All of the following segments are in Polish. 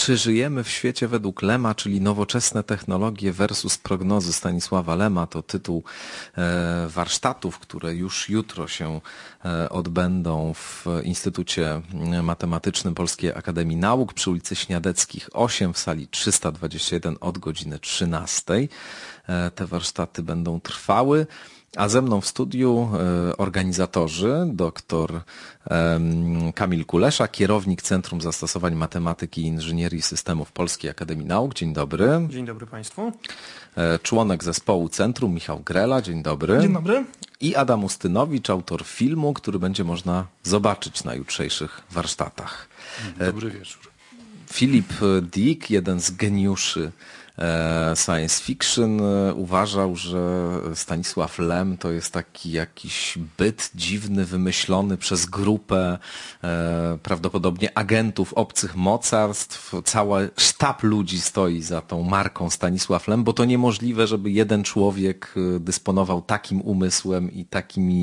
Czy żyjemy w świecie według Lema, czyli nowoczesne technologie versus prognozy Stanisława Lema? To tytuł warsztatów, które już jutro się odbędą w Instytucie Matematycznym Polskiej Akademii Nauk przy ulicy Śniadeckich 8 w sali 321 od godziny 13. Te warsztaty będą trwały. A ze mną w studiu organizatorzy, dr Kamil Kulesza, kierownik Centrum Zastosowań Matematyki i Inżynierii Systemów Polskiej Akademii Nauk. Dzień dobry. Dzień dobry Państwu. Członek zespołu Centrum Michał Grela. Dzień dobry. Dzień dobry. I Adam Ustynowicz, autor filmu, który będzie można zobaczyć na jutrzejszych warsztatach. Dobry wieczór. Philip Dick, jeden z geniuszy science fiction, uważał, że Stanisław Lem to jest taki jakiś byt dziwny, wymyślony przez grupę prawdopodobnie agentów obcych mocarstw. Cały sztab ludzi stoi za tą marką Stanisław Lem, bo to niemożliwe, żeby jeden człowiek dysponował takim umysłem i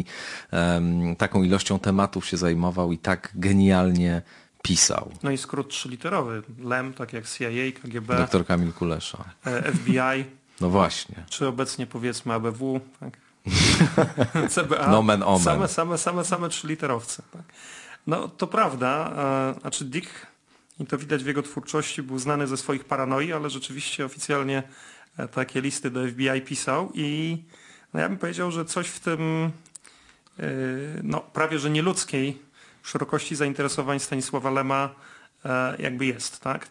taką ilością tematów się zajmował i tak genialnie pisał. No i skrót trzyliterowy. Lem, tak jak CIA, KGB. Doktor Kamil Kulesza. FBI. No właśnie. Czy obecnie powiedzmy ABW. Tak? CBA. Nomen omen. Same trzyliterowce. Tak? No to prawda. Znaczy Dick, i to widać w jego twórczości, był znany ze swoich paranoi, ale rzeczywiście oficjalnie takie listy do FBI pisał i no ja bym powiedział, że coś w tym no prawie że nieludzkiej szerokości zainteresowań Stanisława Lema jakby jest, tak?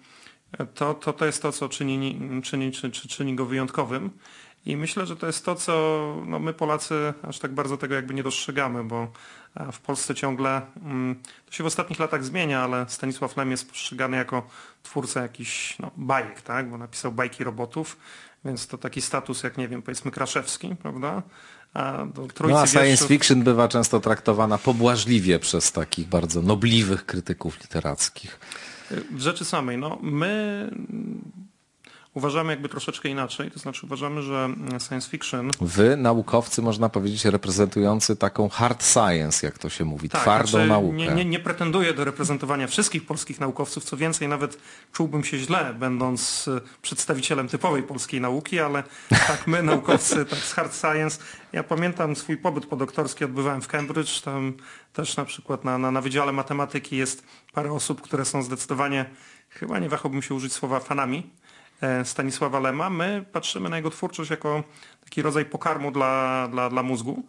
To jest to, co czyni go wyjątkowym i myślę, że to jest to, co no my Polacy aż tak bardzo tego jakby nie dostrzegamy, bo w Polsce ciągle, to się w ostatnich latach zmienia, ale Stanisław Lem jest postrzegany jako twórca jakichś bajek, tak? Bo napisał bajki robotów, więc to taki status jak, nie wiem, powiedzmy Kraszewski, prawda? A science fiction bywa często traktowana pobłażliwie przez takich bardzo nobliwych krytyków literackich. W rzeczy samej, my uważamy jakby troszeczkę inaczej, to znaczy uważamy, że science fiction... Wy, naukowcy, można powiedzieć, reprezentujący taką hard science, jak to się mówi, tak, twardą naukę. Nie pretenduję do reprezentowania wszystkich polskich naukowców, co więcej, nawet czułbym się źle, będąc przedstawicielem typowej polskiej nauki, ale tak my, naukowcy, tak z hard science. Ja pamiętam swój pobyt podoktorski, odbywałem w Cambridge, tam też na przykład na Wydziale Matematyki jest parę osób, które są zdecydowanie, chyba nie wahałbym się użyć słowa fanami Stanisława Lema. My patrzymy na jego twórczość jako taki rodzaj pokarmu dla mózgu.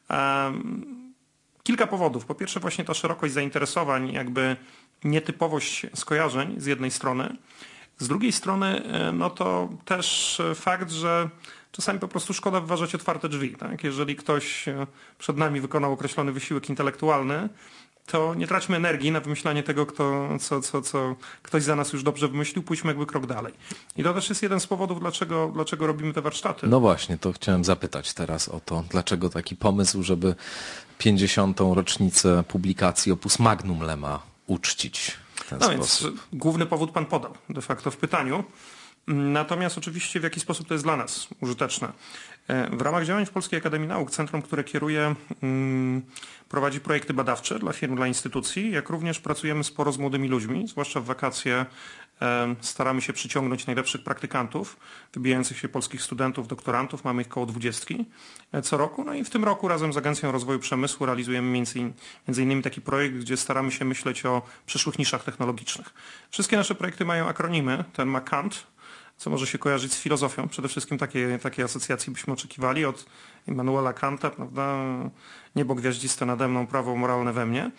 Kilka powodów. Po pierwsze właśnie ta szerokość zainteresowań, jakby nietypowość skojarzeń z jednej strony. Z drugiej strony no to też fakt, że czasami po prostu szkoda wyważać otwarte drzwi. Tak? Jeżeli ktoś przed nami wykonał określony wysiłek intelektualny, to nie traćmy energii na wymyślanie tego, co ktoś za nas już dobrze wymyślił, pójdźmy jakby krok dalej. I to też jest jeden z powodów, dlaczego robimy te warsztaty. No właśnie, to chciałem zapytać teraz o to, dlaczego taki pomysł, żeby 50. rocznicę publikacji Opus Magnum Lema uczcić w ten sposób. Więc główny powód pan podał de facto w pytaniu. Natomiast oczywiście w jaki sposób to jest dla nas użyteczne. W ramach działań w Polskiej Akademii Nauk, centrum, które kieruje, prowadzi projekty badawcze dla firm, dla instytucji, jak również pracujemy sporo z młodymi ludźmi, zwłaszcza w wakacje staramy się przyciągnąć najlepszych praktykantów, wybijających się polskich studentów, doktorantów, mamy ich około 20 co roku. No i w tym roku razem z Agencją Rozwoju Przemysłu realizujemy między innymi taki projekt, gdzie staramy się myśleć o przyszłych niszach technologicznych. Wszystkie nasze projekty mają akronimy, ten ma Kant, co może się kojarzyć z filozofią. Przede wszystkim takiej asocjacji byśmy oczekiwali od Immanuela Kanta, prawda? Niebo gwiaździste nade mną, prawo moralne we mnie.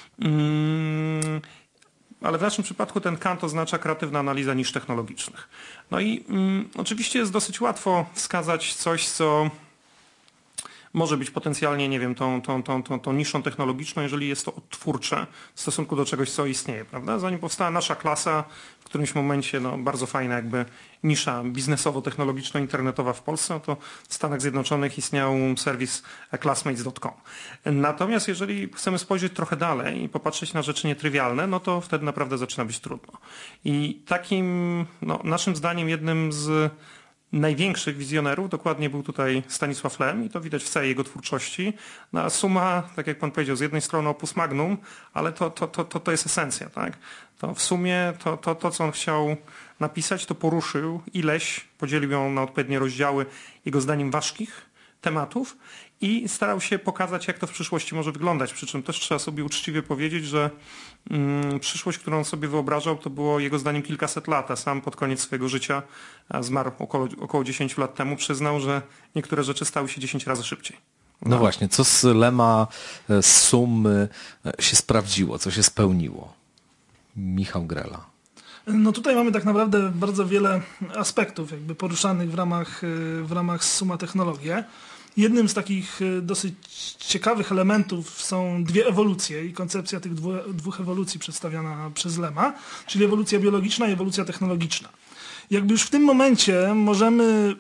Ale w naszym przypadku ten Kant oznacza kreatywna analiza nisz technologicznych. No i oczywiście jest dosyć łatwo wskazać coś, co może być potencjalnie, nie wiem, tą niszą technologiczną, jeżeli jest to odtwórcze w stosunku do czegoś, co istnieje, prawda? Zanim powstała nasza klasa, w którymś momencie bardzo fajna jakby nisza biznesowo-technologiczno-internetowa w Polsce, to w Stanach Zjednoczonych istniał serwis classmates.com. Natomiast jeżeli chcemy spojrzeć trochę dalej i popatrzeć na rzeczy nietrywialne, no to wtedy naprawdę zaczyna być trudno. I takim naszym zdaniem jednym z największych wizjonerów, dokładnie był tutaj Stanisław Lem i to widać w całej jego twórczości. No, a suma, tak jak pan powiedział, z jednej strony opus magnum, ale to jest esencja, tak? To w sumie to, co on chciał napisać, to poruszył ileś, podzielił ją na odpowiednie rozdziały, jego zdaniem ważkich tematów i starał się pokazać, jak to w przyszłości może wyglądać. Przy czym też trzeba sobie uczciwie powiedzieć, że przyszłość, którą on sobie wyobrażał, to było jego zdaniem kilkaset lat, a sam pod koniec swojego życia, a zmarł około 10 lat temu, przyznał, że niektóre rzeczy stały się 10 razy szybciej. No właśnie, co z Lema, z sumy się sprawdziło, co się spełniło? Michał Grela. No tutaj mamy tak naprawdę bardzo wiele aspektów jakby poruszanych w ramach Summa Technologie. Jednym z takich dosyć ciekawych elementów są dwie ewolucje i koncepcja tych dwóch ewolucji przedstawiana przez Lema, czyli ewolucja biologiczna i ewolucja technologiczna. Jakby już w tym momencie możemy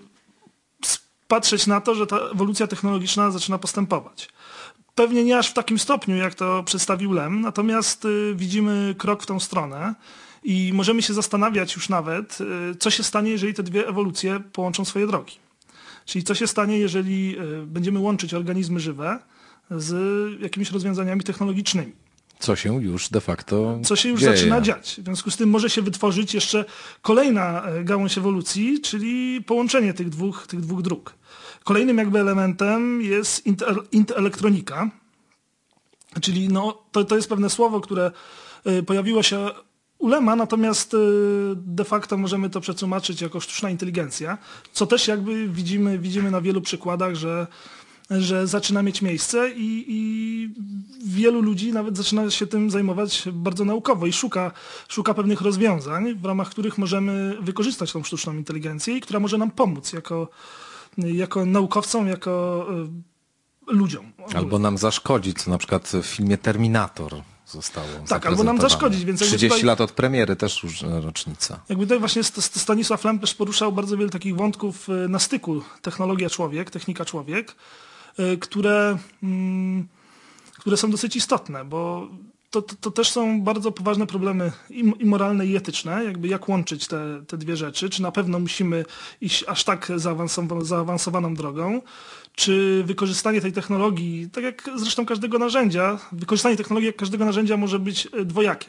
patrzeć na to, że ta ewolucja technologiczna zaczyna postępować. Pewnie nie aż w takim stopniu, jak to przedstawił Lem, natomiast widzimy krok w tą stronę i możemy się zastanawiać już nawet, co się stanie, jeżeli te dwie ewolucje połączą swoje drogi. Czyli co się stanie, jeżeli będziemy łączyć organizmy żywe z jakimiś rozwiązaniami technologicznymi. Co się już de facto Co się już dzieje. zaczyna dziać. W związku z tym może się wytworzyć jeszcze kolejna gałąź ewolucji, czyli połączenie tych dwóch dróg. Kolejnym jakby elementem jest intelektronika, czyli no, to jest pewne słowo, które pojawiło się u Lema, natomiast de facto możemy to przetłumaczyć jako sztuczna inteligencja, co też jakby widzimy na wielu przykładach, że zaczyna mieć miejsce i wielu ludzi nawet zaczyna się tym zajmować bardzo naukowo i szuka pewnych rozwiązań, w ramach których możemy wykorzystać tą sztuczną inteligencję i która może nam pomóc jako naukowcom, jako ludziom. Albo nam zaszkodzi, co na przykład w filmie Terminator zostało tak, albo nam zaszkodzić. Więc 30 tutaj, lat od premiery, też już rocznica. Jakby tutaj właśnie Stanisław Lem też poruszał bardzo wiele takich wątków na styku technologia-człowiek, technika-człowiek, które są dosyć istotne, bo to też są bardzo poważne problemy i moralne, i etyczne, jakby jak łączyć te dwie rzeczy, czy na pewno musimy iść aż tak zaawansowaną drogą, czy wykorzystanie tej technologii, tak jak zresztą każdego narzędzia, wykorzystanie technologii jak każdego narzędzia może być dwojakie.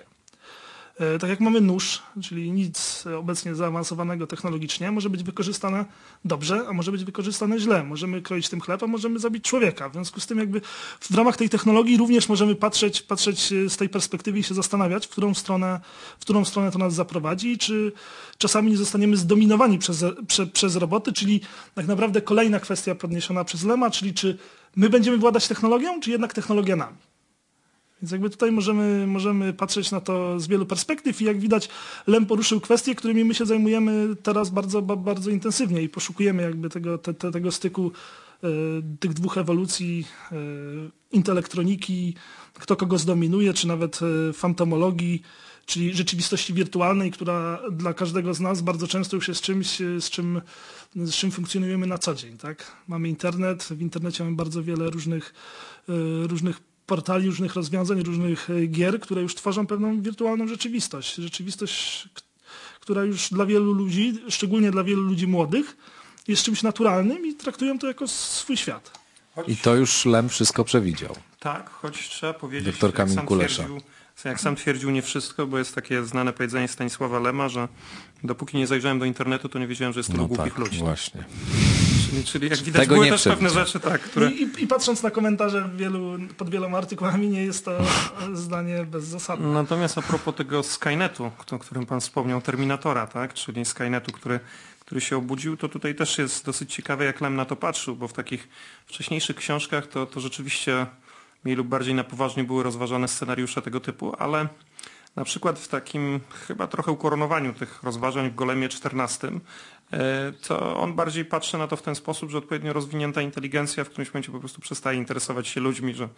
Tak jak mamy nóż, czyli nic obecnie zaawansowanego technologicznie, może być wykorzystane dobrze, a może być wykorzystane źle. Możemy kroić tym chleb, a możemy zabić człowieka. W związku z tym jakby w ramach tej technologii również możemy patrzeć z tej perspektywy i się zastanawiać, w którą stronę to nas zaprowadzi, czy czasami nie zostaniemy zdominowani przez roboty, czyli tak naprawdę kolejna kwestia podniesiona przez Lema, czyli czy my będziemy władać technologią, czy jednak technologia nami. Więc jakby tutaj możemy patrzeć na to z wielu perspektyw i jak widać Lem poruszył kwestie, którymi my się zajmujemy teraz bardzo, bardzo intensywnie i poszukujemy jakby tego styku tych dwóch ewolucji, intelektroniki, kto kogo zdominuje, czy nawet fantomologii, czyli rzeczywistości wirtualnej, która dla każdego z nas bardzo często już jest czymś, z czym funkcjonujemy na co dzień. Tak? Mamy internet, w internecie mamy bardzo wiele różnych portali, różnych rozwiązań, różnych gier, które już tworzą pewną wirtualną rzeczywistość. Rzeczywistość, która już dla wielu ludzi, szczególnie dla wielu ludzi młodych, jest czymś naturalnym i traktują to jako swój świat. I to już Lem wszystko przewidział. Tak, choć trzeba powiedzieć, Doktor Kamil Kulesza. Jak sam twierdził, nie wszystko, bo jest takie znane powiedzenie Stanisława Lema, że dopóki nie zajrzałem do internetu, to nie wiedziałem, że jest tylu głupich ludzi. Właśnie. Czyli jak widać, były też pewne rzeczy, tak, które... I patrząc na komentarze pod wieloma artykułami, nie jest to zdanie bezzasadne. Natomiast a propos tego Skynetu, o którym pan wspomniał, Terminatora, tak, czyli Skynetu, który się obudził, to tutaj też jest dosyć ciekawe, jak Lem na to patrzył, bo w takich wcześniejszych książkach to rzeczywiście mniej lub bardziej na poważnie były rozważane scenariusze tego typu, ale na przykład w takim chyba trochę ukoronowaniu tych rozważań w Golemie XIV, to on bardziej patrzy na to w ten sposób, że odpowiednio rozwinięta inteligencja w którymś momencie po prostu przestaje interesować się ludźmi, że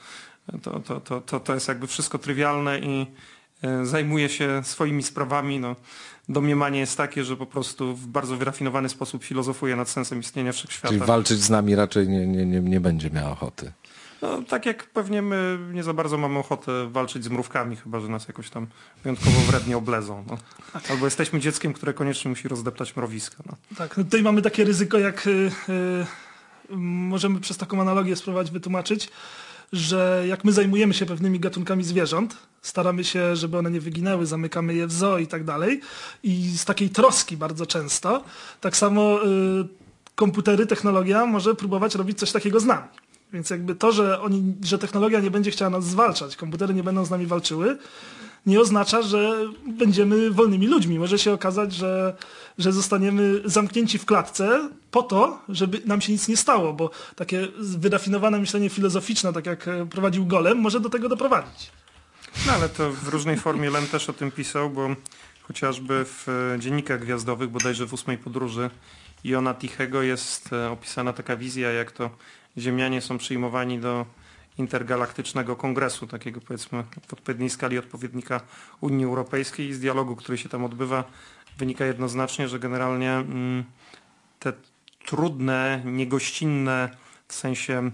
to jest jakby wszystko trywialne i zajmuje się swoimi sprawami. No, domniemanie jest takie, że po prostu w bardzo wyrafinowany sposób filozofuje nad sensem istnienia wszechświata. Czyli walczyć z nami raczej nie będzie miał ochoty. No, tak jak pewnie my nie za bardzo mamy ochotę walczyć z mrówkami, chyba że nas jakoś tam wyjątkowo wrednie oblezą. No. Albo jesteśmy dzieckiem, które koniecznie musi rozdeptać mrowiska. No. Tak, no tutaj mamy takie ryzyko, jak możemy przez taką analogię spróbować wytłumaczyć, że jak my zajmujemy się pewnymi gatunkami zwierząt, staramy się, żeby one nie wyginęły, zamykamy je w zoo i tak dalej, i z takiej troski bardzo często, tak samo komputery, technologia może próbować robić coś takiego z nami. Więc jakby to, że technologia nie będzie chciała nas zwalczać, komputery nie będą z nami walczyły, nie oznacza, że będziemy wolnymi ludźmi. Może się okazać, że zostaniemy zamknięci w klatce po to, żeby nam się nic nie stało, bo takie wyrafinowane myślenie filozoficzne, tak jak prowadził Golem, może do tego doprowadzić. No ale to w różnej formie Lem też o tym pisał, bo chociażby w dziennikach gwiazdowych, bodajże w 8 podróży Iona Tichego jest opisana taka wizja, jak to Ziemianie są przyjmowani do intergalaktycznego kongresu, takiego powiedzmy w odpowiedniej skali odpowiednika Unii Europejskiej, i z dialogu, który się tam odbywa, wynika jednoznacznie, że generalnie te trudne, niegościnne w sensie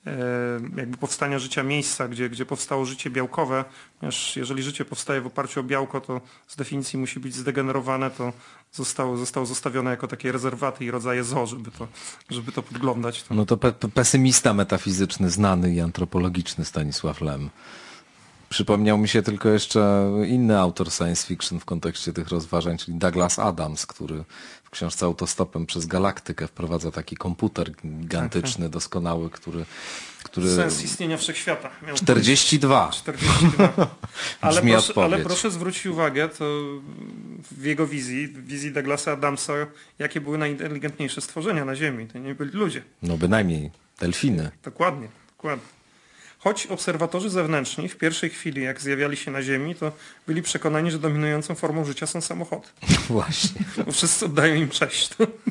jakby powstania życia miejsca, gdzie powstało życie białkowe, ponieważ jeżeli życie powstaje w oparciu o białko, to z definicji musi być zdegenerowane, to zostało zostawione jako takie rezerwaty i rodzaje zoo, żeby to podglądać. No to pesymista metafizyczny, znany i antropologiczny Stanisław Lem. Przypomniał mi się tylko jeszcze inny autor science fiction w kontekście tych rozważań, czyli Douglas Adams, który w książce Autostopem przez Galaktykę wprowadza taki komputer gigantyczny, doskonały, który Sens istnienia wszechświata. 42. 42. Ale Brzmi proszę zwrócić uwagę, to w jego wizji Douglasa Adamsa, jakie były najinteligentniejsze stworzenia na Ziemi. To nie byli ludzie. No bynajmniej delfiny. Dokładnie. Choć obserwatorzy zewnętrzni w pierwszej chwili, jak zjawiali się na Ziemi, to byli przekonani, że dominującą formą życia są samochody. Właśnie. Bo wszyscy oddają im cześć.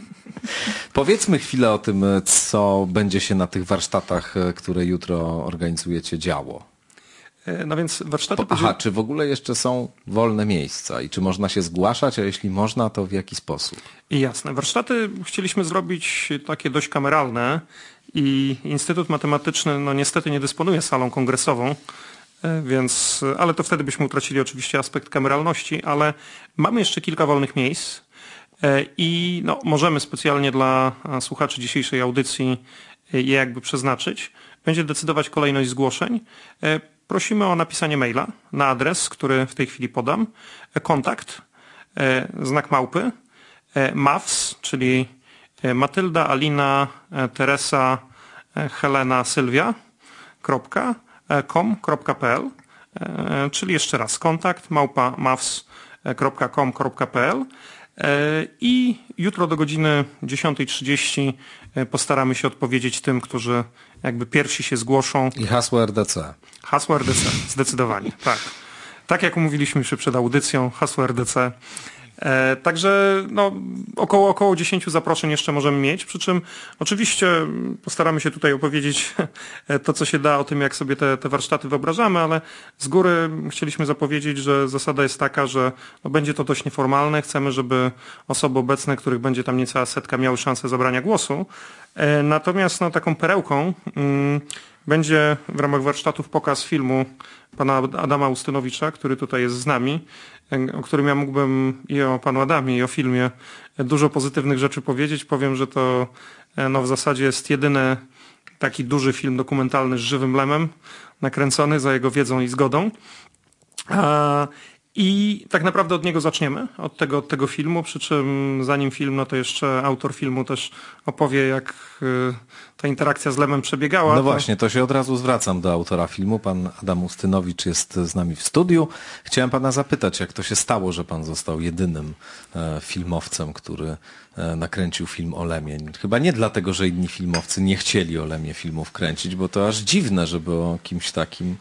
Powiedzmy chwilę o tym, co będzie się na tych warsztatach, które jutro organizujecie, działo. No więc warsztaty... Czy w ogóle jeszcze są wolne miejsca i czy można się zgłaszać, a jeśli można, to w jaki sposób? Jasne. Warsztaty chcieliśmy zrobić takie dość kameralne i Instytut Matematyczny no niestety nie dysponuje salą kongresową, ale to wtedy byśmy utracili oczywiście aspekt kameralności, ale mamy jeszcze kilka wolnych miejsc i no, możemy specjalnie dla słuchaczy dzisiejszej audycji je jakby przeznaczyć. Będzie decydować kolejność zgłoszeń. Prosimy o napisanie maila na adres, który w tej chwili podam. Kontakt, znak małpy, MAWS, czyli Matylda, Alina, Teresa, Helena, Sylwia, .com.pl, czyli jeszcze raz kontakt maws.com.pl i jutro do godziny 10:30 postaramy się odpowiedzieć tym, którzy jakby pierwsi się zgłoszą. I hasło RDC. Hasło RDC, zdecydowanie, tak. Tak jak umówiliśmy się przed audycją, hasło RDC. Także no, około 10 zaproszeń jeszcze możemy mieć, przy czym oczywiście postaramy się tutaj opowiedzieć to, co się da o tym, jak sobie te warsztaty wyobrażamy, ale z góry chcieliśmy zapowiedzieć, że zasada jest taka, że no, będzie to dość nieformalne. Chcemy, żeby osoby obecne, których będzie tam niecała setka, miały szansę zabrania głosu. Natomiast no, taką perełką będzie w ramach warsztatów pokaz filmu pana Adama Ustynowicza, który tutaj jest z nami, o którym ja mógłbym i o panu Adamie, i o filmie dużo pozytywnych rzeczy powiedzieć. Powiem, że to no, w zasadzie jest jedyny taki duży film dokumentalny z żywym Lemem, nakręcony za jego wiedzą i zgodą. I tak naprawdę od niego zaczniemy, od tego filmu, przy czym zanim film, no to jeszcze autor filmu też opowie, jak ta interakcja z Lemem przebiegała. No właśnie, to się od razu zwracam do autora filmu. Pan Adam Ustynowicz jest z nami w studiu. Chciałem pana zapytać, jak to się stało, że pan został jedynym filmowcem, który nakręcił film o Lemie. Chyba nie dlatego, że inni filmowcy nie chcieli o Lemie filmów kręcić, bo to aż dziwne, żeby o kimś takim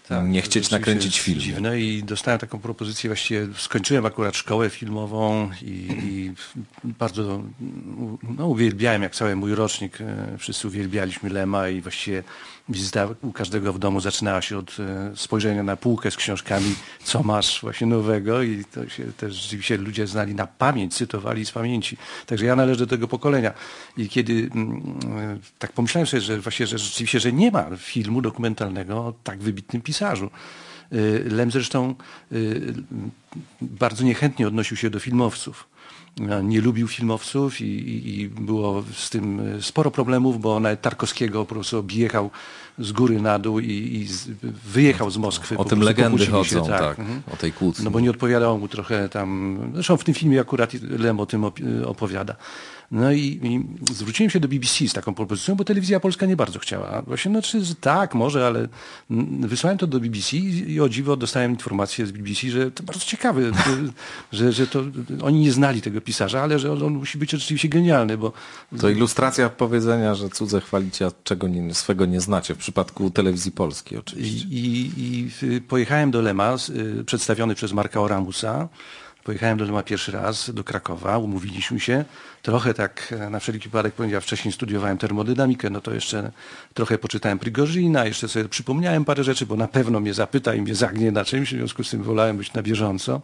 nie chcieć nakręcić filmu. Dziwne i dostałem taką propozycję, właściwie skończyłem akurat szkołę filmową i bardzo uwielbiałem, jak cały mój rocznik, wszyscy uwielbialiśmy Lema i właściwie wizyta u każdego w domu zaczynała się od spojrzenia na półkę z książkami, co masz właśnie nowego i to się też rzeczywiście ludzie znali na pamięć, cytowali z pamięci. Także ja należę do tego pokolenia. I kiedy tak pomyślałem sobie, że właśnie, że rzeczywiście, że nie ma filmu dokumentalnego o tak wybitnym pisarzu. Lem zresztą bardzo niechętnie odnosił się do filmowców. Nie lubił filmowców i było z tym sporo problemów, bo nawet Tarkowskiego po prostu objechał z góry na dół i wyjechał z Moskwy. O tym legendy chodzą, tak, o tej kłótni. No bo nie odpowiadał mu trochę tam, zresztą w tym filmie akurat Lem o tym opowiada. No i zwróciłem się do BBC z taką propozycją, bo telewizja polska nie bardzo chciała. Właśnie, tak, może, ale wysłałem to do BBC i o dziwo dostałem informację z BBC, że to bardzo ciekawe, że to oni nie znali tego pisarza, ale że on musi być rzeczywiście genialny, bo... To ilustracja powiedzenia, że cudze chwalicie, a czego swego nie znacie, w przypadku telewizji polskiej oczywiście. I pojechałem do Lema, przedstawiony przez Marka Oramusa. Pojechałem do Lema pierwszy raz, do Krakowa, umówiliśmy się. Trochę tak na wszelki wypadek, ponieważ ja wcześniej studiowałem termodynamikę, no to jeszcze trochę poczytałem Prigorzyna, jeszcze sobie przypomniałem parę rzeczy, bo na pewno mnie zapyta i mnie zagnie na czymś, w związku z tym wolałem być na bieżąco.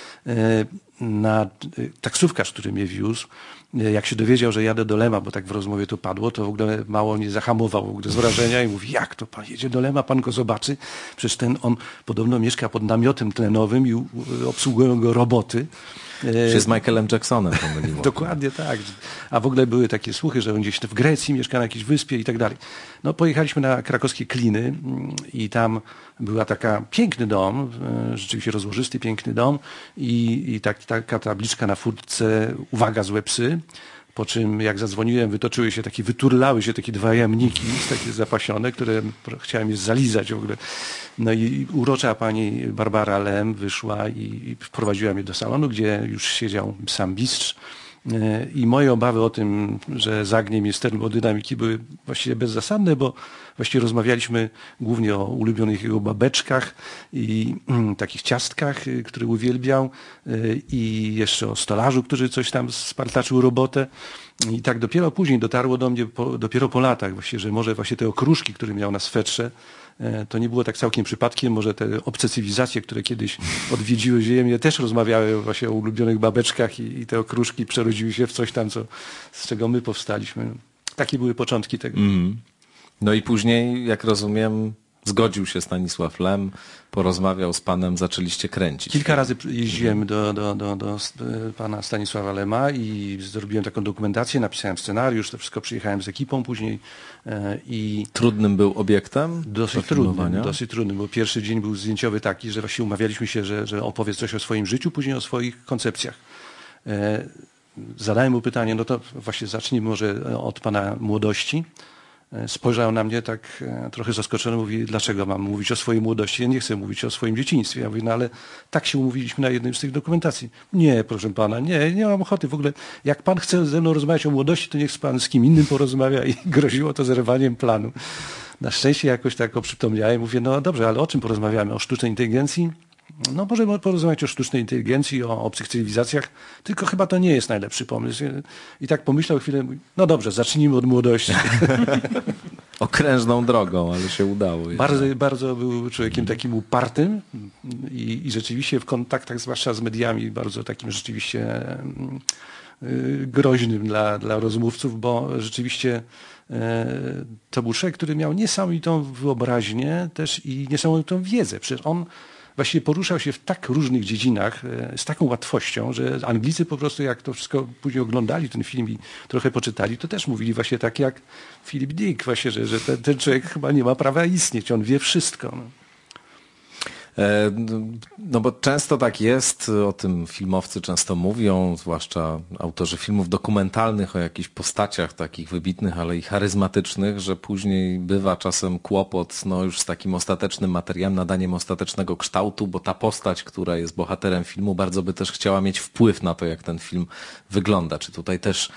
Taksówkarz, który mnie wiózł, jak się dowiedział, że jadę do Lema, bo tak w rozmowie to padło, to w ogóle mało mnie zahamował w ogóle z wrażenia i mówi, jak to pan jedzie do Lema, pan go zobaczy? Przecież on podobno mieszka pod namiotem tlenowym i obsługują go roboty. Się z Michaelem Jacksonem pomyliło. Dokładnie tak. A w ogóle były takie słuchy, że on gdzieś w Grecji mieszka na jakiejś wyspie i tak dalej. No pojechaliśmy na krakowskie Kliny i tam była piękny dom, rzeczywiście rozłożysty, piękny dom i taka tabliczka na furtce, uwaga, złe psy. Po czym jak zadzwoniłem, wyturlały się takie dwa jamniki, takie zapasione, które chciałem je zalizać w ogóle. No i urocza pani Barbara Lem wyszła i wprowadziła mnie do salonu, gdzie już siedział sam mistrz. I moje obawy o tym, że zagnie mnie z termodynamiki, były właściwie bezzasadne, bo właściwie rozmawialiśmy głównie o ulubionych jego babeczkach i takich ciastkach, które uwielbiał, i jeszcze o stolarzu, który coś tam spartaczył robotę. I tak dopiero później dotarło do mnie, dopiero po latach właśnie, że może właśnie te okruszki, które miał na swetrze, to nie było tak całkiem przypadkiem, może te obce cywilizacje, które kiedyś odwiedziły Ziemię, też rozmawiały właśnie o ulubionych babeczkach i te okruszki przerodziły się w coś tam, z czego my powstaliśmy. Takie były początki tego. No i później, jak rozumiem, zgodził się Stanisław Lem, porozmawiał z panem, zaczęliście kręcić. Kilka razy jeździłem do pana Stanisława Lema i zrobiłem taką dokumentację, napisałem scenariusz, to wszystko przyjechałem z ekipą później. Trudnym był obiektem? Dosyć trudnym, bo pierwszy dzień był zdjęciowy taki, że właśnie umawialiśmy się, że opowie coś o swoim życiu, później o swoich koncepcjach. Zadałem mu pytanie, no to właśnie zacznijmy może od pana młodości. Spojrzał na mnie tak trochę zaskoczony, mówi, dlaczego mam mówić o swojej młodości? Ja nie chcę mówić o swoim dzieciństwie. Ja mówię, no ale tak się umówiliśmy na jednej z tych dokumentacji. Nie, proszę pana, nie mam ochoty. W ogóle jak pan chce ze mną rozmawiać o młodości, to niech pan z kim innym porozmawia, i groziło to zerwaniem planu. Na szczęście jakoś tak oprzytomniałem. Mówię, no dobrze, ale o czym porozmawiamy? O sztucznej inteligencji? No możemy porozmawiać o sztucznej inteligencji, o obcych cywilizacjach, tylko chyba to nie jest najlepszy pomysł. I tak pomyślał chwilę, mówi, no dobrze, zacznijmy od młodości. Okrężną drogą, ale się udało. Bardzo był człowiekiem takim upartym i rzeczywiście w kontaktach, zwłaszcza z mediami, bardzo takim rzeczywiście groźnym dla rozmówców, bo rzeczywiście to był człowiek, który miał niesamowitą wyobraźnię też i niesamowitą wiedzę. Przecież on właściwie poruszał się w tak różnych dziedzinach z taką łatwością, że Anglicy po prostu, jak to wszystko później oglądali ten film i trochę poczytali, to też mówili właśnie tak jak Philip Dick, właśnie, że ten człowiek chyba nie ma prawa istnieć, on wie wszystko. No. No bo często tak jest, o tym filmowcy często mówią, zwłaszcza autorzy filmów dokumentalnych o jakichś postaciach takich wybitnych, ale i charyzmatycznych, że później bywa czasem kłopot już z takim ostatecznym materiałem, nadaniem ostatecznego kształtu, bo ta postać, która jest bohaterem filmu, bardzo by też chciała mieć wpływ na to, jak ten film wygląda. Czy tutaj też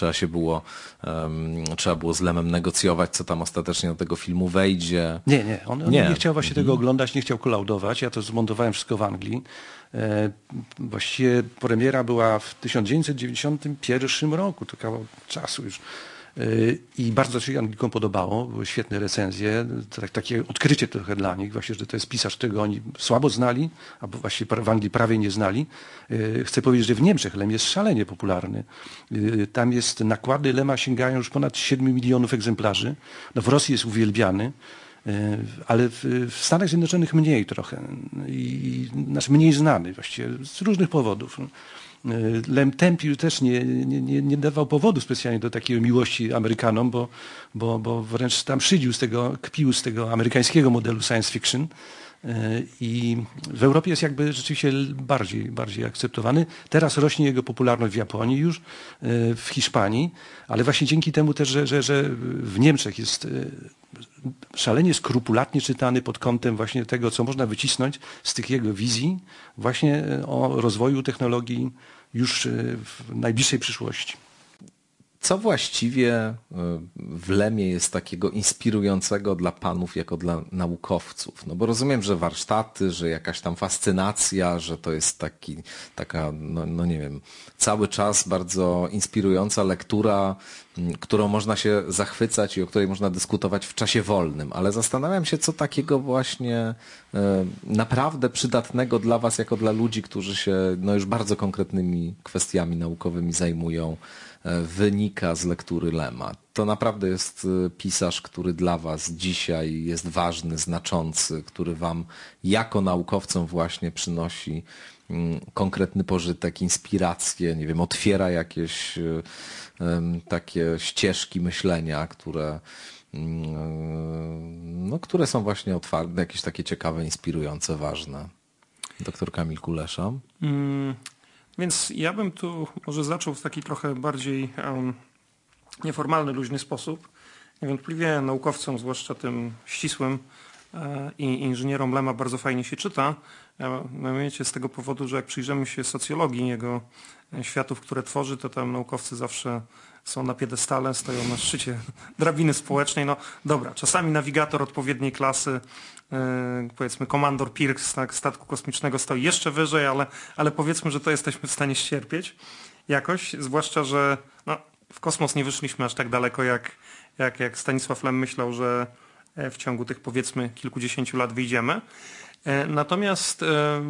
trzeba było z Lemem negocjować, co tam ostatecznie do tego filmu wejdzie? Nie. On nie chciał właśnie tego oglądać, nie chciał kolaudować. Ja to zmontowałem wszystko w Anglii. Właściwie premiera była w 1991 roku, to kawał czasu już. I bardzo się Anglikom podobało, były świetne recenzje, takie odkrycie trochę dla nich, właśnie, że to jest pisarz, którego oni słabo znali, albo właściwie w Anglii prawie nie znali. Chcę powiedzieć, że w Niemczech Lem jest szalenie popularny. Tam nakłady Lema sięgają już ponad 7 milionów egzemplarzy. No w Rosji jest uwielbiany, ale w Stanach Zjednoczonych mniej trochę. Znaczy mniej znany właściwie z różnych powodów. Lem tępił też nie dawał powodu specjalnie do takiej miłości Amerykanom, bo wręcz tam kpił z tego amerykańskiego modelu science fiction. I w Europie jest jakby rzeczywiście bardziej akceptowany. Teraz rośnie jego popularność w Japonii już, w Hiszpanii, ale właśnie dzięki temu też, że w Niemczech jest szalenie skrupulatnie czytany pod kątem właśnie tego, co można wycisnąć z tych jego wizji właśnie o rozwoju technologii już w najbliższej przyszłości. Co właściwie w Lemie jest takiego inspirującego dla panów jako dla naukowców? No bo rozumiem, że warsztaty, że jakaś tam fascynacja, że to jest taka, nie wiem, cały czas bardzo inspirująca lektura, którą można się zachwycać i o której można dyskutować w czasie wolnym. Ale zastanawiam się, co takiego właśnie naprawdę przydatnego dla was, jako dla ludzi, którzy się już bardzo konkretnymi kwestiami naukowymi zajmują, wynika z lektury Lema. To naprawdę jest pisarz, który dla was dzisiaj jest ważny, znaczący, który wam jako naukowcom właśnie przynosi konkretny pożytek, inspirację, nie wiem, otwiera jakieś takie ścieżki myślenia, które są właśnie otwarte, jakieś takie ciekawe, inspirujące, ważne. Doktor Kamil Kulesza. Więc ja bym tu może zaczął w taki trochę bardziej nieformalny, luźny sposób. Niewątpliwie naukowcom, zwłaszcza tym ścisłym i inżynierom Lema bardzo fajnie się czyta. Mianowicie z tego powodu, że jak przyjrzymy się socjologii jego światów, które tworzy, to tam naukowcy zawsze są na piedestale, stoją na szczycie drabiny społecznej. No dobra, czasami nawigator odpowiedniej klasy, powiedzmy komandor Pirks, tak, statku kosmicznego stoi jeszcze wyżej, ale powiedzmy, że to jesteśmy w stanie ścierpieć jakoś, zwłaszcza, że w kosmos nie wyszliśmy aż tak daleko, jak Stanisław Lem myślał, że w ciągu tych powiedzmy kilkudziesięciu lat wyjdziemy. Natomiast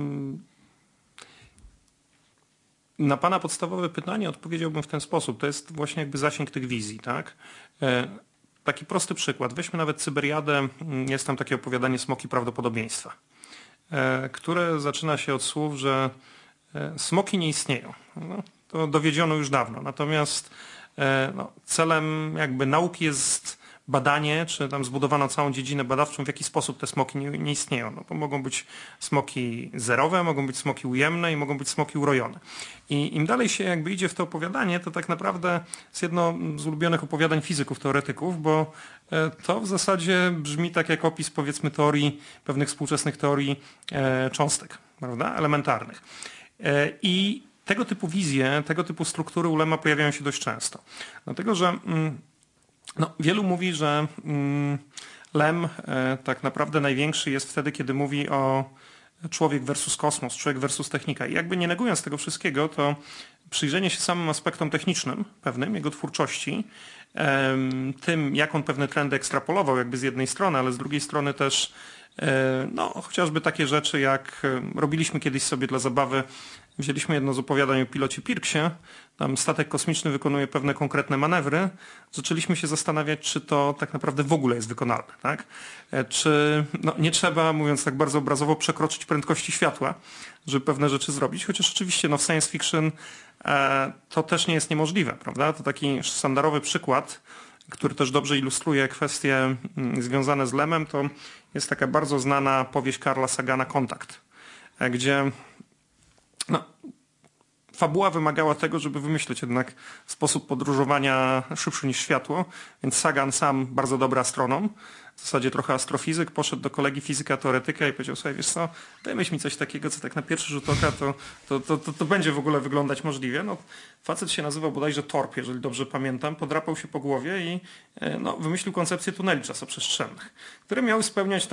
na pana podstawowe pytanie odpowiedziałbym w ten sposób. To jest właśnie jakby zasięg tych wizji, tak? Taki prosty przykład. Weźmy nawet Cyberiadę. Jest tam takie opowiadanie Smoki prawdopodobieństwa, które zaczyna się od słów, że smoki nie istnieją. To dowiedziono już dawno. Natomiast celem jakby nauki jest badanie, czy tam zbudowano całą dziedzinę badawczą, w jaki sposób te smoki nie istnieją. Bo mogą być smoki zerowe, mogą być smoki ujemne i mogą być smoki urojone. I im dalej się jakby idzie w to opowiadanie, to tak naprawdę jest jedno z ulubionych opowiadań fizyków, teoretyków, bo to w zasadzie brzmi tak jak opis, powiedzmy, teorii, pewnych współczesnych teorii cząstek, prawda, elementarnych. I tego typu wizje, tego typu struktury u Lema pojawiają się dość często. Dlatego, że wielu mówi, że Lem tak naprawdę największy jest wtedy, kiedy mówi o człowiek versus kosmos, człowiek versus technika. I jakby nie negując tego wszystkiego, to przyjrzenie się samym aspektom technicznym pewnym, jego twórczości, tym, jak on pewne trendy ekstrapolował jakby z jednej strony, ale z drugiej strony też chociażby takie rzeczy, jak robiliśmy kiedyś sobie dla zabawy, wzięliśmy jedno z opowiadań o pilocie Pirksie, tam statek kosmiczny wykonuje pewne konkretne manewry, zaczęliśmy się zastanawiać, czy to tak naprawdę w ogóle jest wykonalne, tak? Czy nie trzeba, mówiąc tak bardzo obrazowo, przekroczyć prędkości światła, żeby pewne rzeczy zrobić, chociaż oczywiście w science fiction to też nie jest niemożliwe, prawda? To taki sztandarowy przykład, który też dobrze ilustruje kwestie związane z Lemem, to jest taka bardzo znana powieść Carla Sagana Kontakt, gdzie fabuła wymagała tego, żeby wymyślić jednak sposób podróżowania szybszy niż światło, więc Sagan sam, bardzo dobry astronom, w zasadzie trochę astrofizyk, poszedł do kolegi fizyka teoretyka i powiedział: słuchaj, wiesz co, wymyśl mi coś takiego, co tak na pierwszy rzut oka to będzie w ogóle wyglądać możliwie. No, facet się nazywał bodajże Thorpe, jeżeli dobrze pamiętam, podrapał się po głowie i wymyślił koncepcję tuneli czasoprzestrzennych, które miały spełniać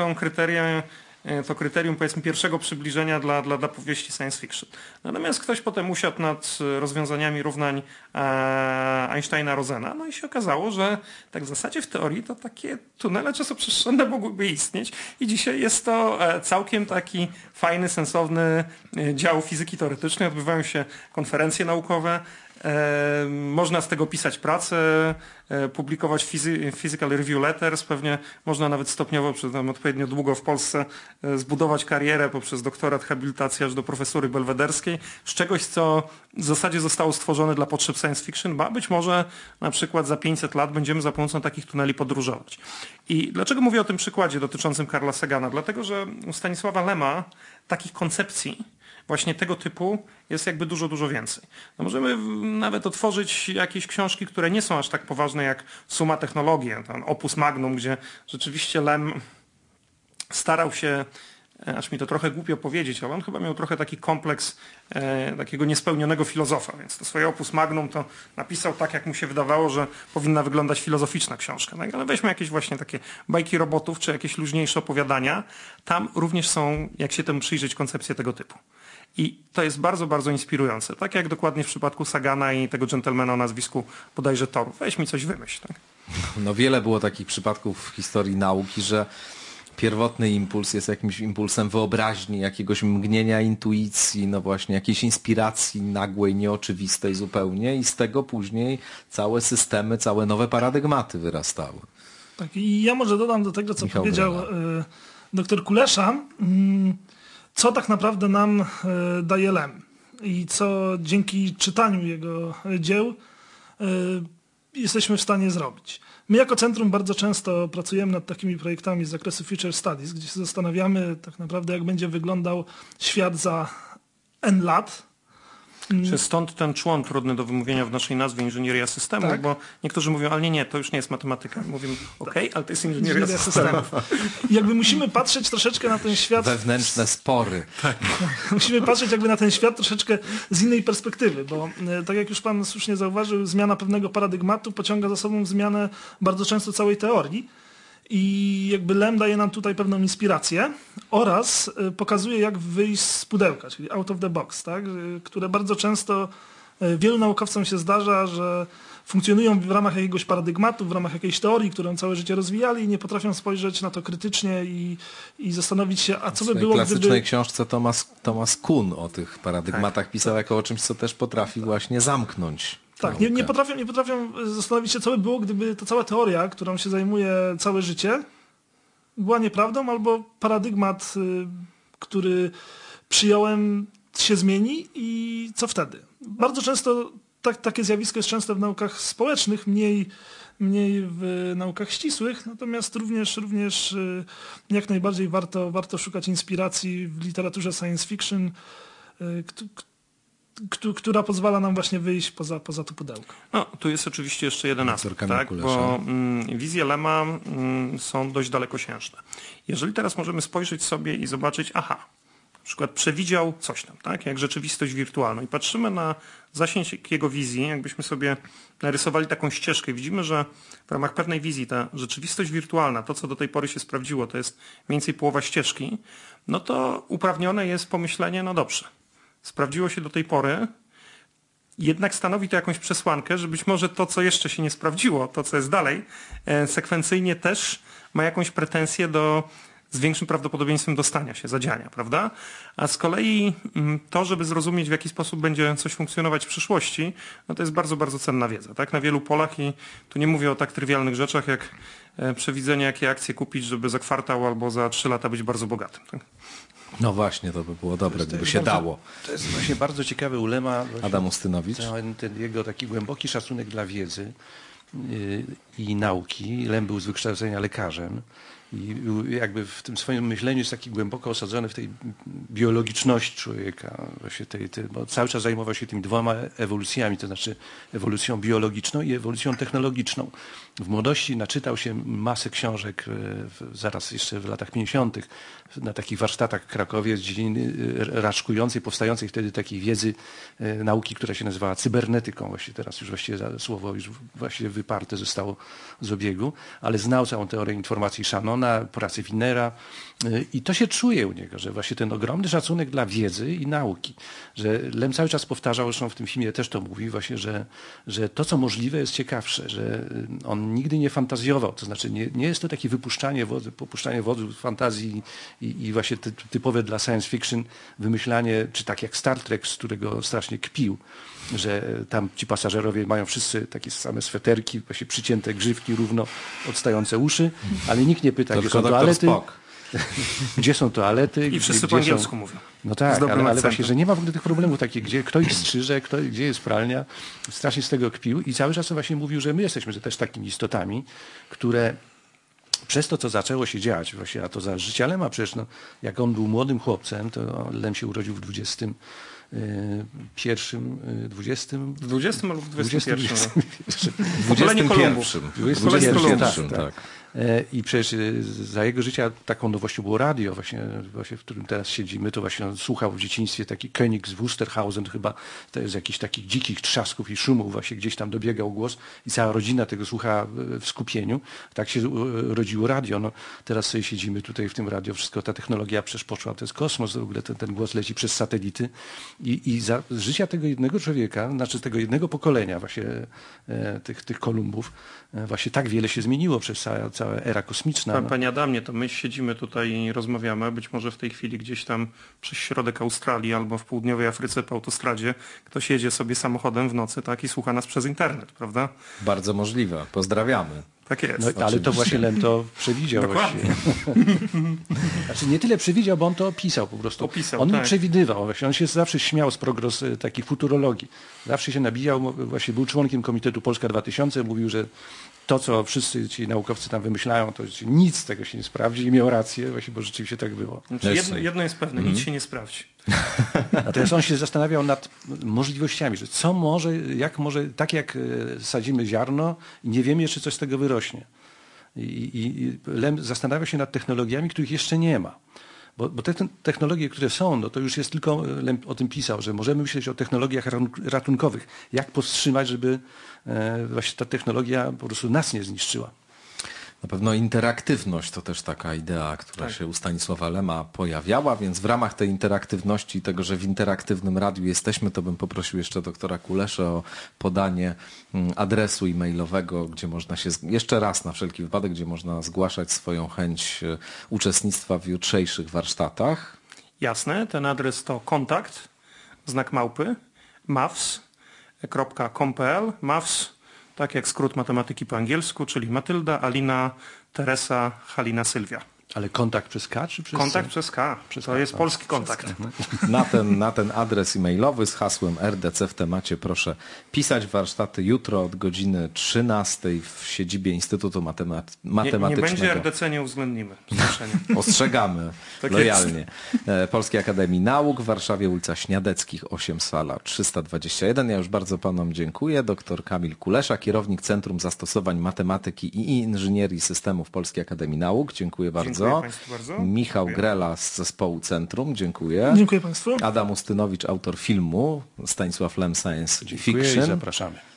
to kryterium, powiedzmy, pierwszego przybliżenia dla powieści science fiction. Natomiast ktoś potem usiadł nad rozwiązaniami równań Einsteina-Rosena, no i się okazało, że tak w zasadzie w teorii to takie tunele czasoprzestrzenne mogłyby istnieć i dzisiaj jest to całkiem taki fajny, sensowny dział fizyki teoretycznej. Odbywają się konferencje naukowe, można z tego pisać pracę, publikować Physical Review Letters, pewnie można nawet stopniowo, odpowiednio długo w Polsce zbudować karierę poprzez doktorat, habilitację aż do profesury belwederskiej, z czegoś, co w zasadzie zostało stworzone dla potrzeb science fiction, ba być może na przykład za 500 lat będziemy za pomocą takich tuneli podróżować. I dlaczego mówię o tym przykładzie dotyczącym Carla Sagana? Dlatego, że u Stanisława Lema takich koncepcji właśnie tego typu jest jakby dużo, dużo więcej. No możemy nawet otworzyć jakieś książki, które nie są aż tak poważne jak Summa Technologii, ten Opus Magnum, gdzie rzeczywiście Lem starał się, aż mi to trochę głupio powiedzieć, ale on chyba miał trochę taki kompleks takiego niespełnionego filozofa, więc to swoje Opus Magnum to napisał tak, jak mu się wydawało, że powinna wyglądać filozoficzna książka. No, ale weźmy jakieś właśnie takie bajki robotów, czy jakieś luźniejsze opowiadania. Tam również są, jak się temu przyjrzeć, koncepcje tego typu. I to jest bardzo, bardzo inspirujące. Tak jak dokładnie w przypadku Sagana i tego dżentelmena o nazwisku bodajże Thor. Weź mi coś wymyśl. Tak? No wiele było takich przypadków w historii nauki, że pierwotny impuls jest jakimś impulsem wyobraźni, jakiegoś mgnienia intuicji, no właśnie jakiejś inspiracji nagłej, nieoczywistej zupełnie i z tego później całe systemy, całe nowe paradygmaty wyrastały. Tak, i ja może dodam do tego, co Michał powiedział dr Kulesza, co tak naprawdę nam daje Lem i co dzięki czytaniu jego dzieł jesteśmy w stanie zrobić. My jako centrum bardzo często pracujemy nad takimi projektami z zakresu Future Studies, gdzie się zastanawiamy tak naprawdę, jak będzie wyglądał świat za N lat. Czy stąd ten człon trudny do wymówienia w naszej nazwie inżynieria systemów, tak. Bo niektórzy mówią, ale nie, to już nie jest matematyka. Mówimy, okej, ale to jest inżynieria systemów. I jakby musimy patrzeć troszeczkę na ten świat... Wewnętrzne spory. Tak. Musimy patrzeć jakby na ten świat troszeczkę z innej perspektywy, bo tak jak już pan słusznie zauważył, zmiana pewnego paradygmatu pociąga za sobą zmianę bardzo często całej teorii. I jakby Lem daje nam tutaj pewną inspirację oraz pokazuje, jak wyjść z pudełka, czyli out of the box, tak? Które bardzo często wielu naukowcom się zdarza, że funkcjonują w ramach jakiegoś paradygmatu, w ramach jakiejś teorii, którą całe życie rozwijali i nie potrafią spojrzeć na to krytycznie i zastanowić się, a co by było, gdyby... W klasycznej książce Thomas Kuhn o tych paradygmatach pisał jako o czymś, co też potrafi właśnie zamknąć. Tak, nie potrafią zastanowić się, co by było, gdyby ta cała teoria, którą się zajmuje całe życie, była nieprawdą, albo paradygmat, który przyjąłem, się zmieni i co wtedy? Bardzo często takie zjawisko jest często w naukach społecznych, mniej w naukach ścisłych, natomiast również jak najbardziej warto szukać inspiracji w literaturze science fiction, która pozwala nam właśnie wyjść poza to pudełko. No, tu jest oczywiście jeszcze jeden aspekt, tak? Bo wizje Lema są dość dalekosiężne. Jeżeli teraz możemy spojrzeć sobie i zobaczyć, na przykład przewidział coś tam, tak? Jak rzeczywistość wirtualną i patrzymy na zasięg jego wizji, jakbyśmy sobie narysowali taką ścieżkę, widzimy, że w ramach pewnej wizji ta rzeczywistość wirtualna, to co do tej pory się sprawdziło, to jest mniej więcej połowa ścieżki, no to uprawnione jest pomyślenie, no dobrze, sprawdziło się do tej pory, jednak stanowi to jakąś przesłankę, że być może to, co jeszcze się nie sprawdziło, to, co jest dalej, sekwencyjnie też ma jakąś pretensję z większym prawdopodobieństwem dostania się, zadziania, prawda? A z kolei to, żeby zrozumieć, w jaki sposób będzie coś funkcjonować w przyszłości, no to jest bardzo, bardzo cenna wiedza, tak? Na wielu polach i tu nie mówię o tak trywialnych rzeczach, jak przewidzenie, jakie akcje kupić, żeby za kwartał albo za 3 lata być bardzo bogatym, tak? No właśnie, to by było dobre, gdyby się dało. To jest właśnie bardzo ciekawy u Lema. Adam Ustynowicz. Ten jego taki głęboki szacunek dla wiedzy i nauki. Lem był z wykształcenia lekarzem i był jakby w tym swoim myśleniu jest taki głęboko osadzony w tej biologiczności człowieka, właśnie bo cały czas zajmował się tymi dwoma ewolucjami, to znaczy ewolucją biologiczną i ewolucją technologiczną. W młodości naczytał się masę książek, zaraz jeszcze w latach 50. na takich warsztatach w Krakowie z dziedziny raczkującej, powstającej wtedy takiej wiedzy nauki, która się nazywała cybernetyką. Właśnie teraz już właściwie słowo już właściwie wyparte zostało z obiegu, ale znał całą teorię informacji Shannona, pracę Winera i to się czuje u niego, że właśnie ten ogromny szacunek dla wiedzy i nauki, że Lem cały czas powtarzał, zresztą w tym filmie też to mówi właśnie, że to, co możliwe jest ciekawsze, że on nigdy nie fantazjował, to znaczy nie jest to takie popuszczanie wodzu fantazji i właśnie typowe dla science fiction wymyślanie, czy tak jak Star Trek, z którego strasznie kpił, że tam ci pasażerowie mają wszyscy takie same sweterki, właśnie przycięte grzywki, równo odstające uszy, ale nikt nie pyta, gdzie są toalety. Gdzie są toalety. I wszyscy po angielsku mówią. No tak, ale właśnie, że nie ma w ogóle tych problemów takich, gdzie kto ich strzyże, gdzie jest pralnia. Strasznie z tego kpił i cały czas właśnie mówił, że my jesteśmy też takimi istotami, które przez to, co zaczęło się dziać, właśnie, a to za życia Lema przecież, no, jak on był młodym chłopcem, to Lem się urodził w 20 albo w 21. Pokolenie Kolumbów. 21, tak. I przecież za jego życia taką nowością było radio, właśnie w którym teraz siedzimy, to właśnie on słuchał w dzieciństwie taki König z Wusterhausen, chyba to jest jakichś takich dzikich trzasków i szumów, właśnie gdzieś tam dobiegał głos i cała rodzina tego słuchała w skupieniu. Tak się rodziło radio. No, teraz sobie siedzimy tutaj w tym radio, wszystko, ta technologia przecież poszła, to jest kosmos, w ogóle ten głos leci przez satelity i za życia tego jednego człowieka, znaczy tego jednego pokolenia właśnie tych Kolumbów, właśnie tak wiele się zmieniło przez cała era kosmiczna. Panie Adamie, to my siedzimy tutaj i rozmawiamy, a być może w tej chwili gdzieś tam przez środek Australii albo w południowej Afryce po autostradzie ktoś jedzie sobie samochodem w nocy, tak, i słucha nas przez internet, prawda? Bardzo możliwe. Pozdrawiamy. Tak jest. No, ale to właśnie Lem to przewidział. Dokładnie. Znaczy nie tyle przewidział, bo on to opisał po prostu. On nie przewidywał. Właśnie on się zawsze śmiał z progres takiej futurologii. Zawsze się nabijał, właśnie był członkiem Komitetu Polska 2000, mówił, że to, co wszyscy ci naukowcy tam wymyślają, to nic z tego się nie sprawdzi i miał rację, właśnie, bo rzeczywiście tak było. Znaczy jedno jest pewne, nic się nie sprawdzi. Natomiast on się zastanawiał nad możliwościami, że co może, tak jak sadzimy ziarno i nie wiemy jeszcze, coś z tego wyrośnie. I Lem zastanawiał się nad technologiami, których jeszcze nie ma. Bo te technologie, które są, no to już jest tylko, Lem o tym pisał, że możemy myśleć o technologiach ratunkowych. Jak powstrzymać, żeby właśnie ta technologia po prostu nas nie zniszczyła. Na pewno interaktywność to też taka idea, która się u Stanisława Lema pojawiała, więc w ramach tej interaktywności, tego, że w interaktywnym radiu jesteśmy, to bym poprosił jeszcze doktora Kuleszę o podanie adresu e-mailowego, gdzie można się, jeszcze raz na wszelki wypadek, gdzie można zgłaszać swoją chęć uczestnictwa w jutrzejszych warsztatach. Jasne, ten adres to kontakt, znak małpy, mavs.com.pl, mavs, tak jak skrót matematyki po angielsku, czyli Matylda, Alina, Teresa, Halina, Sylwia. Ale kontakt przez K czy przez Kontakt C? przez K. To jest polski kontakt. Na ten adres e-mailowy z hasłem RDC w temacie proszę pisać. Warsztaty jutro od godziny 13 w siedzibie Instytutu Matematycznego. Nie będzie RDC, nie uwzględnimy. Ostrzegamy tak lojalnie. Polskiej Akademii Nauk w Warszawie, ulica Śniadeckich 8, sala 321. Ja już bardzo panom dziękuję. Dr Kamil Kulesza, kierownik Centrum Zastosowań Matematyki i Inżynierii Systemów Polskiej Akademii Nauk. Dziękuję bardzo. Dziękuję Państwu bardzo. Michał Grela z zespołu Centrum, dziękuję. Dziękuję Państwu. Adam Ustynowicz, autor filmu Stanisław Lem Science Dziękuję Fiction. I zapraszamy.